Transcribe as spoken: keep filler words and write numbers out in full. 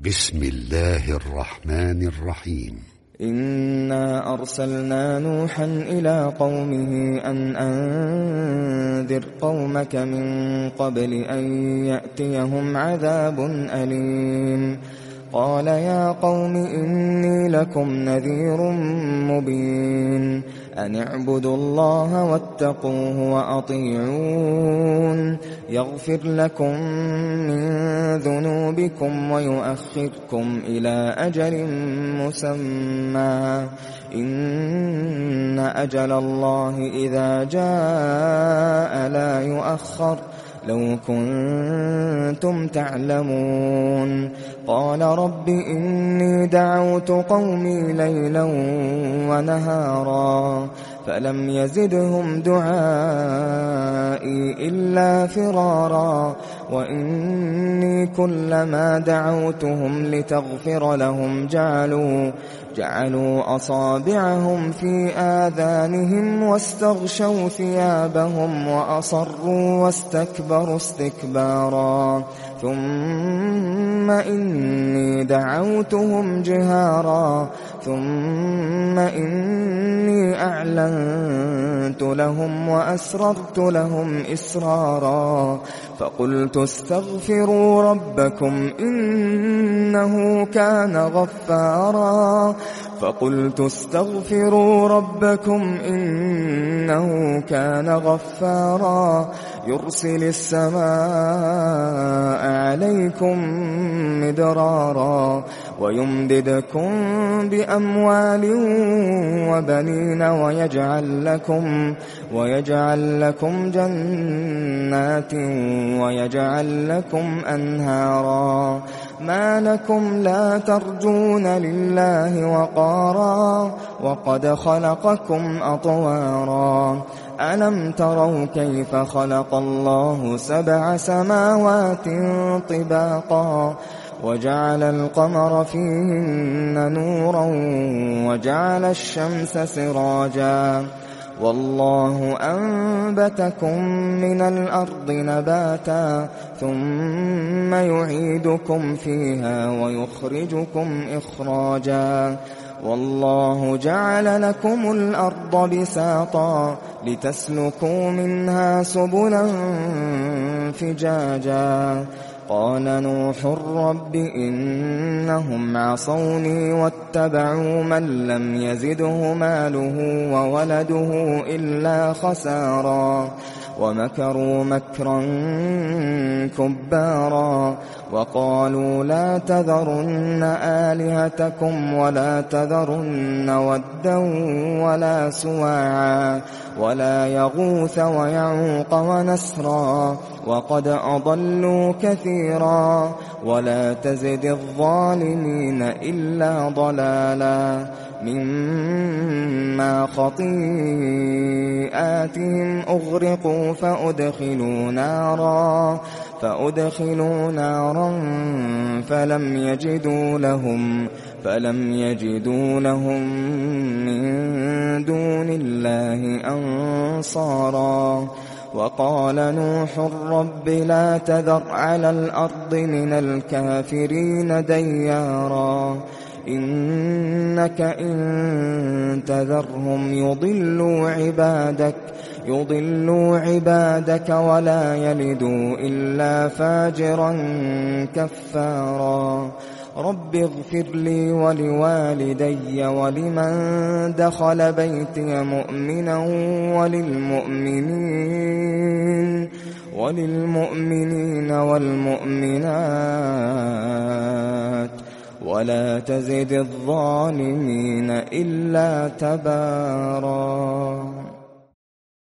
بسم الله الرحمن الرحيم. إنا أرسلنا نوحا إلى قومه أن أنذر قومك من قبل أن يأتيهم عذاب أليم. قال يا قوم إني لكم نذير مبين أن اعبدوا الله واتقوه وأطيعون يغفر لكم من ذنوبكم ويؤخركم إلى أجل مسمى إن أجل الله إذا جاء لا يؤخر لو كنتم تعلمون. قال رب إني دعوت قومي ليلا ونهارا فلم يزدهم دعائي إلا فرارا وإني كلما دعوتهم لتغفر لهم جعلوا جعلوا أصابعهم في آذانهم واستغشوا ثيابهم وأصروا واستكبروا استكبارا ثم إني دعوتهم جهارا ثم إني أعلنت لهم وأسررت لهم إسرارا فقلت استغفروا ربكم إنه كان غفارا فقلت استغفروا ربكم إنه كان غفارا يرسل السماء عليكم مدرارا ويمددكم بأموال وبنين ويجعل لكم ويجعل لكم جنات ويجعل لكم أنهارا ما لكم لا ترجون لله وقارا وقد خلقكم أطوارا ألم تروا كيف خلق الله سبع سماوات طباقا وجعل القمر فيهن نورا وجعل الشمس سراجا والله أنبتكم من الأرض نباتا ثم يعيدكم فيها ويخرجكم إخراجا والله جعل لكم الأرض بساطا لتسلكوا منها سبلا فجاجا قال نوح رب إنهم عصوني واتبعوا من لم يزده ماله وولده إلا خسارا ومكروا مكرا كبارا وقالوا لا تذرن آلهتكم ولا تذرن ودا ولا سواعا ولا يغوث ويعوق ونسرا وقد أضلوا كثيرا ولا تزد الظالمين إلا ضلالا مما خطيئاتهم أغرقوا فأدخلوا نارا فأدخلوا نارا فلم يجدوا لهم فلم يجدوا لهم من دون الله أنصارا وقال نوح رب لا تذر على الأرض من الكافرين ديارا إنك إن تذرهم يضلوا عبادك يضلوا عبادك ولا يلدوا إلا فاجرا كفارا رب اغفر لي ولوالدي ولمن دخل بيتي مؤمنا وللمؤمنين وللمؤمنين والمؤمنات ولا تزد الظالمين إلا تبارا.